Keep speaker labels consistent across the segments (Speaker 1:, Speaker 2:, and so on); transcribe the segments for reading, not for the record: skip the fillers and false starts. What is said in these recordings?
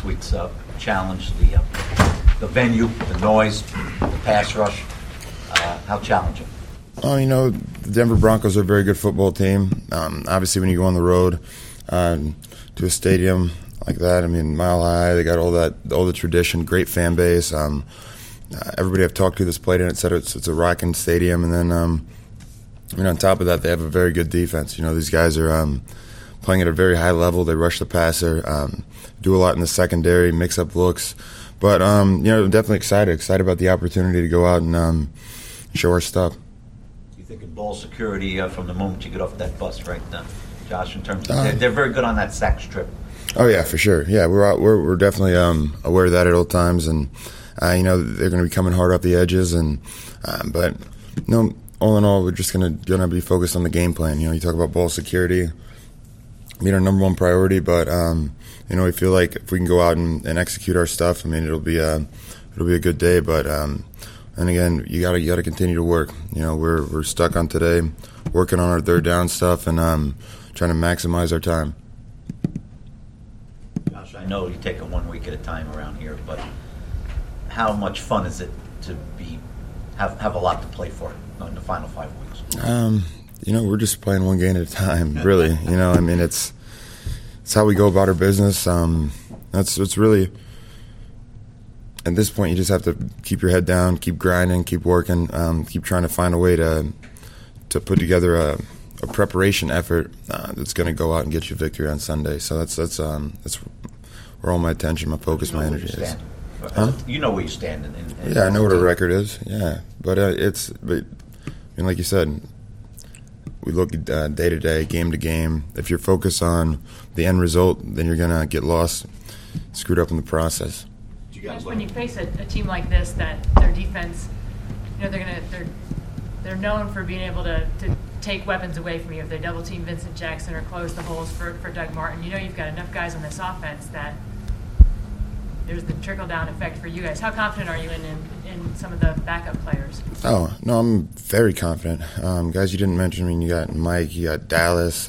Speaker 1: week's challenge, the venue, the noise, the pass rush. How challenging?
Speaker 2: Oh, the Denver Broncos are a very good football team. Obviously, when you go on the road to a stadium like that, Mile High, they got all the tradition, great fan base. Everybody I've talked to that's played in it said it's a rocking stadium, and then on top of that, they have a very good defense. These guys are playing at a very high level. They rush the passer, do a lot in the secondary, mix up looks. But definitely excited about the opportunity to go out and show our stuff.
Speaker 1: You think of ball security from the moment you get off that bus, right, Josh? In terms of they're very good on that sack strip.
Speaker 2: Oh yeah, for sure. Yeah, we're definitely aware of that at all times, and they're going to be coming hard off the edges, and but all in all, we're just gonna be focused on the game plan. You talk about ball security being our number one priority, but we feel like if we can go out and execute our stuff, it'll be a good day. But and again, you gotta continue to work. We're stuck on today, working on our third down stuff, and trying to maximize our time.
Speaker 1: Josh, I know you take it 1 week at a time around here, but how much fun is it to have a lot to play for in the final 5 weeks?
Speaker 2: We're just playing one game at a time, really. It's how we go about our business. It's really, at this point, you just have to keep your head down, keep grinding, keep working, keep trying to find a way to put together a preparation effort that's going to go out and get you victory on Sunday. So that's where all my attention, my focus, my energy is.
Speaker 1: You know where you stand.
Speaker 2: Yeah, I know what our record is. Yeah, but like you said, we look day to day, game to game. If you're focused on the end result, then you're gonna get lost, screwed up in the process.
Speaker 3: When you face a team like this, that their defense, they're known for being able to take weapons away from you. If they double team Vincent Jackson or close the holes for Doug Martin, you've got enough guys on this offense that there's the trickle-down effect for you guys. How confident are you in some of the backup players? Oh,
Speaker 2: no, I'm very confident. Guys you didn't mention, you got Mike, you got Dallas.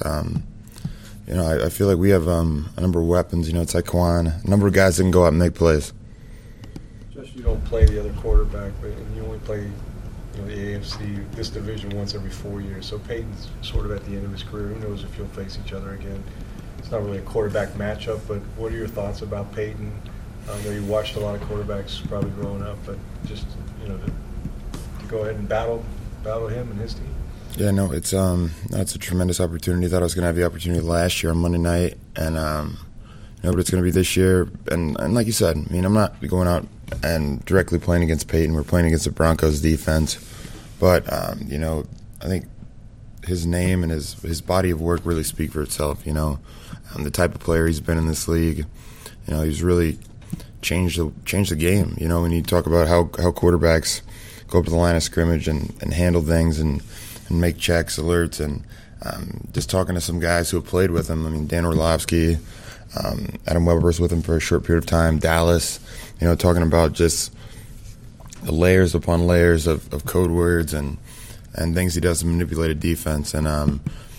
Speaker 2: I feel like we have a number of weapons. Taekwon, a number of guys that can go out and make plays.
Speaker 4: Just you don't play the other quarterback, but you only play the AFC, this division, once every 4 years. So Peyton's sort of at the end of his career. Who knows if you'll face each other again. It's not really a quarterback matchup, but what are your thoughts about Peyton? I know you watched a lot of quarterbacks probably growing up, but just to go ahead and battle him and his team. Yeah, no, it's a tremendous opportunity. I thought I was going to have the opportunity last year on Monday night, and but it's going to be this year. And like you said, I'm not going out and directly playing against Peyton. We're playing against the Broncos defense, but I think his name and his body of work really speak for itself. The type of player he's been in this league. He's really changed the game. When you talk about how quarterbacks go up to the line of scrimmage and handle things and make checks, alerts, and just talking to some guys who have played with him. Dan Orlovsky, Adam Weber was with him for a short period of time. Dallas, talking about just the layers upon layers of code words and things he does to manipulate a defense. And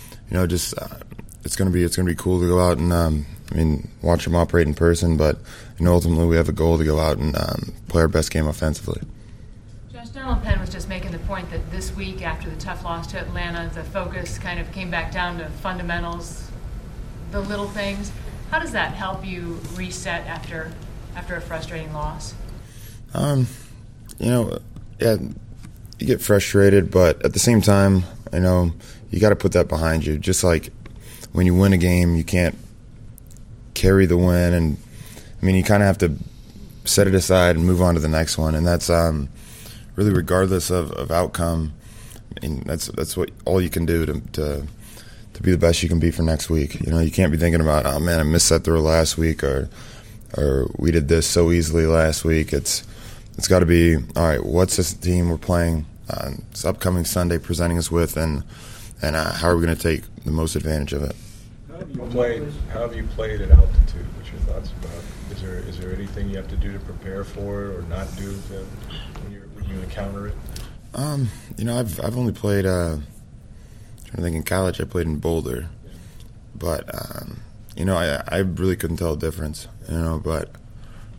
Speaker 4: it's gonna be cool to go out and watch him operate in person, but ultimately we have a goal to go out and play our best game offensively.
Speaker 3: Josh, Donald Penn was just making the point that this week, after the tough loss to Atlanta, the focus kind of came back down to fundamentals, the little things. How does that help you reset after a frustrating loss?
Speaker 2: You get frustrated, but at the same time, you got to put that behind you. Just like when you win a game, you can't carry the win, and you kind of have to set it aside and move on to the next one, and that's really regardless of outcome. That's what all you can do to be the best you can be for next week. You can't be thinking about, oh man, I missed that throw last week, or we did this so easily last week. It's got to be, all right, what's this team we're playing this upcoming Sunday presenting us with, and how are we going to take the most advantage of it?
Speaker 4: How have you played at altitude? What's your thoughts about it? Is there anything you have to do to prepare for it or not do when you encounter it?
Speaker 2: I've only played. Trying to think, in college I played in Boulder, but I really couldn't tell the difference. But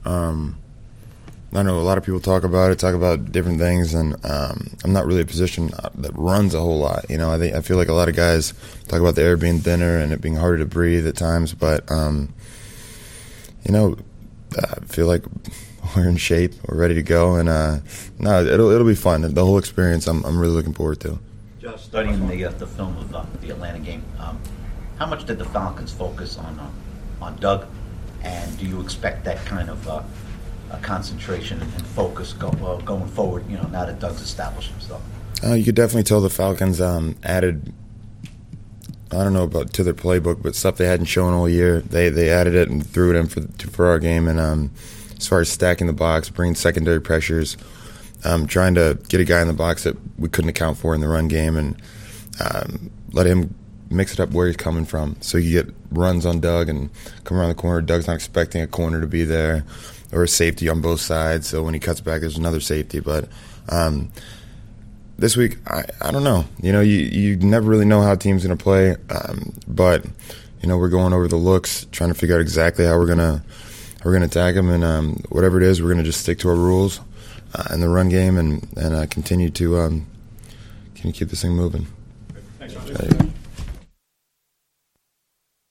Speaker 2: I know a lot of people talk about different things, and I'm not really a position that runs a whole lot. You know, I feel like a lot of guys talk about the air being thinner and it being harder to breathe at times, but you know, I feel like we're in shape, we're ready to go, and no, it'll be fun. The whole experience, I'm really looking forward to.
Speaker 1: Just studying the film of the Atlanta game, how much did the Falcons focus on Doug, and do you expect that kind of a concentration and focus going forward, you know, now that Doug's established himself?
Speaker 2: You could definitely tell the Falcons added, I don't know about to their playbook, but stuff they hadn't shown all year. They added it and threw it in for our game. And as far as stacking the box, bringing secondary pressures, trying to get a guy in the box that we couldn't account for in the run game, and let him mix it up where he's coming from. So you get runs on Doug and come around the corner. Doug's not expecting a corner to be there, or a safety on both sides. So when he cuts back, there's another safety. But this week, I don't know. You know, you never really know how a team's going to play. But you know, we're going over the looks, trying to figure out exactly how we're gonna attack them, and whatever it is, we're gonna just stick to our rules in the run game and continue to keep this thing moving.
Speaker 5: Thanks, Josh.